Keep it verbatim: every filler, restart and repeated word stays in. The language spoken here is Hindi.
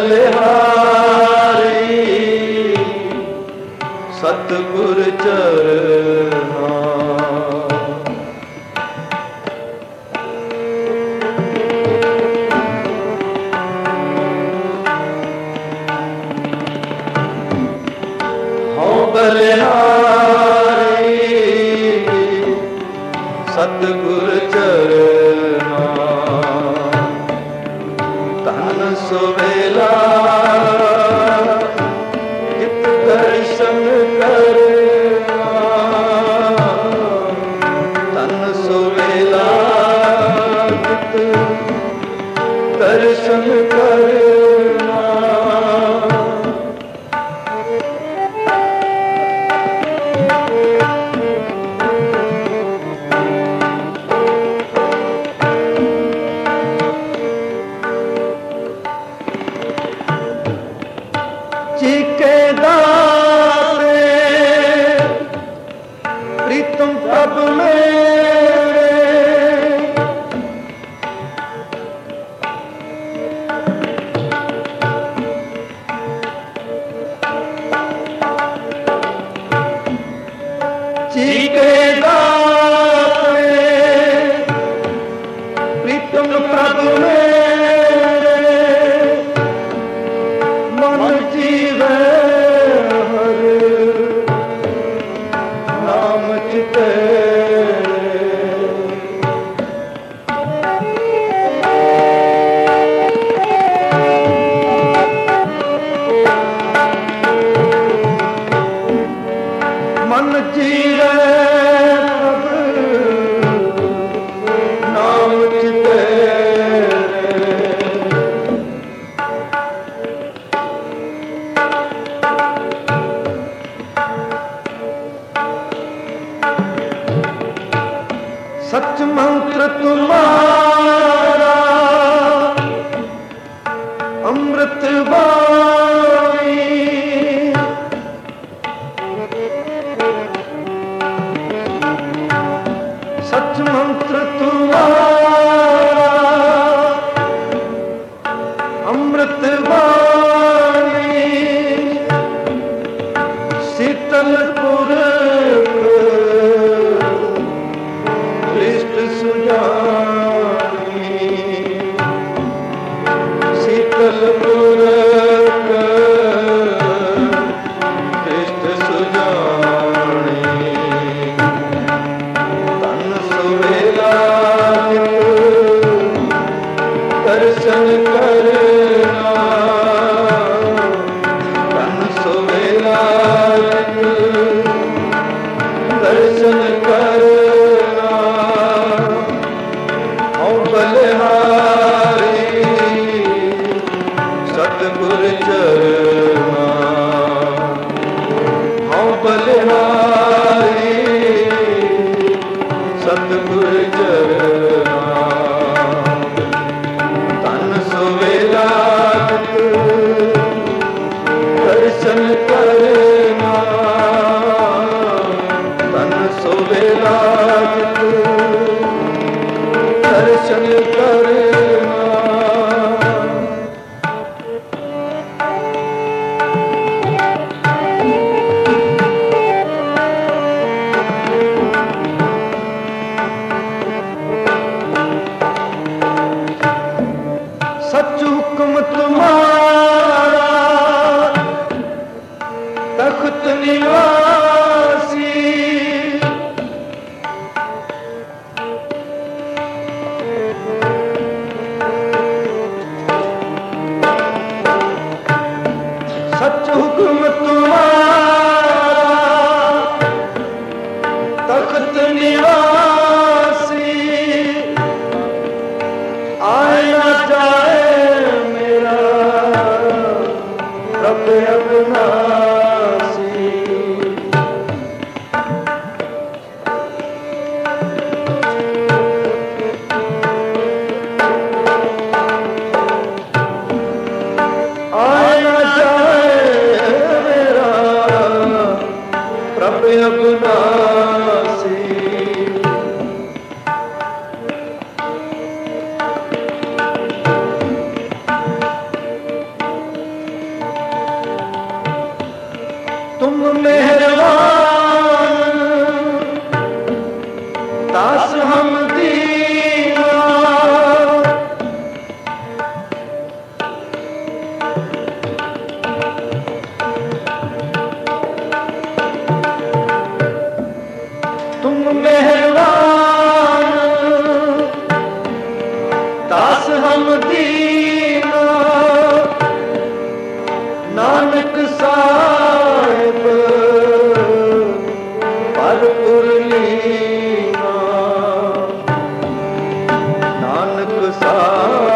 बलिहारी सतगुर चरना। हाँ बलिहारी सतगुर चरना। तन सुवेला चित दर्शन करना। तन सुवेला चित दर्शन करना। चीके दाते प्रीतम प्रभ मेरे। चीके दाते प्रीतम प्रभ मेरे। मन जीवे हर नाम चिते। मन जीवे प्रभ नाम चिते। सच मंत्र तुम्हारा अमृत वाणी। सच मंत्र तुम्हारा अमृत वाणी। शीतलपुर सुजानी। शीतलपुर कृष्ण सुजानी। तन सुवेला दर्शन करना। तन सुवेला दर्शन करना। बलिहारी सतगुर चरना। हाँ बलिहारी सतगुर चरना। तन सुवेला दर्शन करना। तन सुवेला दर्शन कर। दास हम दीना नानक साहिब भरपुर लीना नानक साहिब